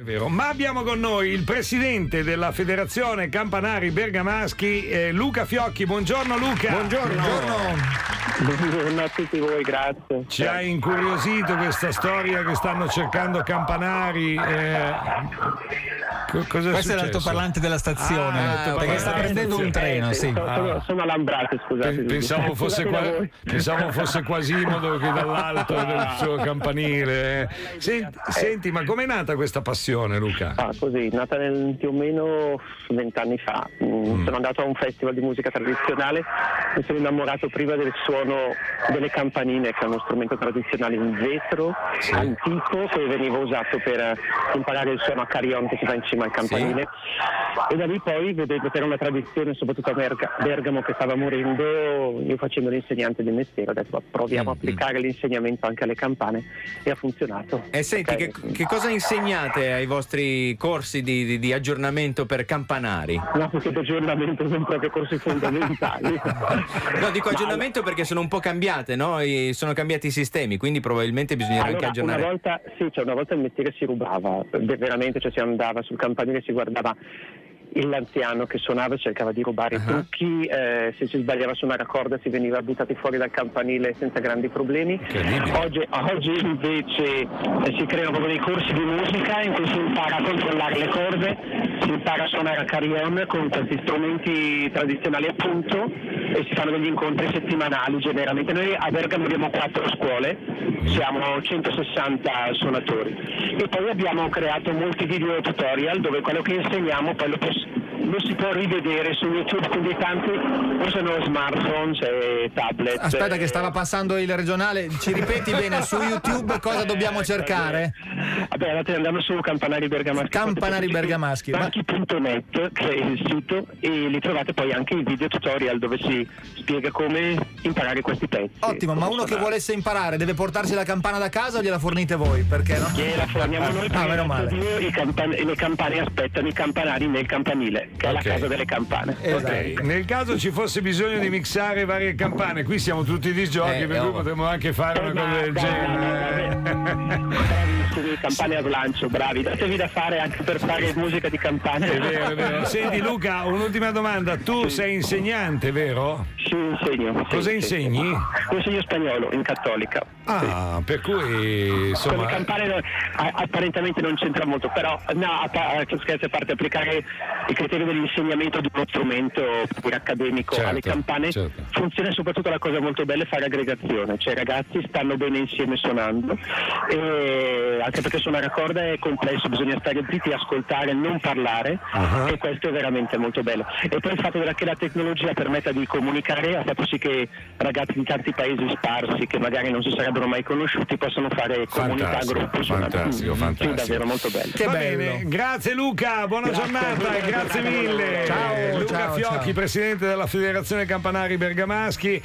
vero. Ma abbiamo con noi il presidente della Federazione Campanari Bergamaschi, Luca Fiocchi. Buongiorno Luca. Buongiorno a tutti voi, grazie. Ci ha incuriosito questa storia che stanno cercando campanari. Cosa è Questo è l'altoparlante della stazione, perché sta prendendo un treno. Sì. Sono alambrate, scusate. Pensavo fosse Quasimodo che dall'alto del suo campanile. Senti, ma com'è nata questa passione, Luca? Così, nata più o meno 20 anni fa. Sono andato a un festival di musica tradizionale e sono innamorato prima del suono delle campanine, che è uno strumento tradizionale in vetro, antico, che veniva usato per imparare il suono a carillon che si fa in cima al campanile. E da lì poi, vedendo che era una tradizione, soprattutto a Bergamo, che stava morendo, io facendo l'insegnante di mestiere ho detto proviamo a applicare l'insegnamento anche alle campane, e ha funzionato. E senti, che cosa insegnate ai vostri corsi di aggiornamento per campanari? No, perché di aggiornamento sono proprio corsi fondamentali. No, dico aggiornamento perché sono un po' cambiate, no? Sono cambiati i sistemi, quindi probabilmente bisognerà anche aggiornare. Una volta il mestiere si rubava, veramente, cioè si andava sul campanile e si guardava l'anziano che suonava e cercava di rubare i trucchi, se si sbagliava a suonare a corda si veniva buttati fuori dal campanile senza grandi problemi. Oggi invece si creano proprio dei corsi di musica in cui si impara a controllare le corde, si impara a suonare a carillon con questi strumenti tradizionali appunto, e si fanno degli incontri settimanali generalmente. Noi a Bergamo abbiamo 4 scuole, siamo 160 suonatori, e poi abbiamo creato molti video tutorial dove quello che insegniamo poi lo si può rivedere su YouTube, quindi tanti usano smartphones e tablet. Aspetta che stava passando il regionale, ci ripeti bene su YouTube cosa dobbiamo cercare? Vabbè, andate andando su Campanari Bergamaschi. Campanari Bergamaschi. Banchi.net, che è il sito, e lì trovate poi anche i video tutorial dove si spiega come imparare questi pezzi. Ottimo, ma uno che volesse imparare deve portarsi la campana da casa o gliela fornite voi? Perché no? Gliela forniamo noi, perché meno male. Le campane aspettano i campanari nel campanile, che è la casa delle campane. Ok, nel caso ci fosse bisogno di mixare varie campane, qui siamo tutti disgiochi, per cui potremmo anche fare una cosa del genere. Bravissimi, campane a slancio, bravi, datevi da fare anche per fare musica di campane. È vero. Senti Luca, un'ultima domanda, tu sei insegnante, vero? Sì, insegno. Cosa insegni? Io insegno spagnolo in cattolica. Per cui insomma. Con le campane apparentemente non c'entra molto, però scherzi a parte, applicare i criteri dell'insegnamento di uno strumento pure accademico alle campane funziona. Soprattutto la cosa molto bella è fare aggregazione, cioè i ragazzi stanno bene insieme suonando, e anche perché suonare a corda è complesso, bisogna stare zitti, ascoltare, non parlare, e questo è veramente molto bello. E poi il fatto che la tecnologia permetta di comunicare ha fatto sì che ragazzi di tanti paesi sparsi, che magari non si sarebbero mai conosciuti, possono fare comunità, gruppo. Fantastico. Sì, davvero molto bello. Che bello. Bene, grazie Luca, buona giornata, grazie mille. Ciao, Luca Fiocchi, presidente della Federazione Campanari Bergamaschi,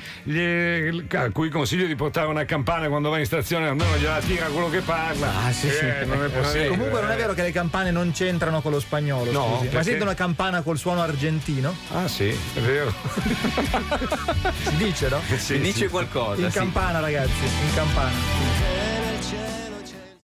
a cui consiglio di portare una campana quando va in stazione, almeno gliela tira quello che parla. Non è possibile. Comunque non è vero che le campane non c'entrano con lo spagnolo, no, scusi. Ma sente una campana col suono argentino? Ah sì, è vero. Si dice, no? Si dice qualcosa. In campana, ragazzi, in campana.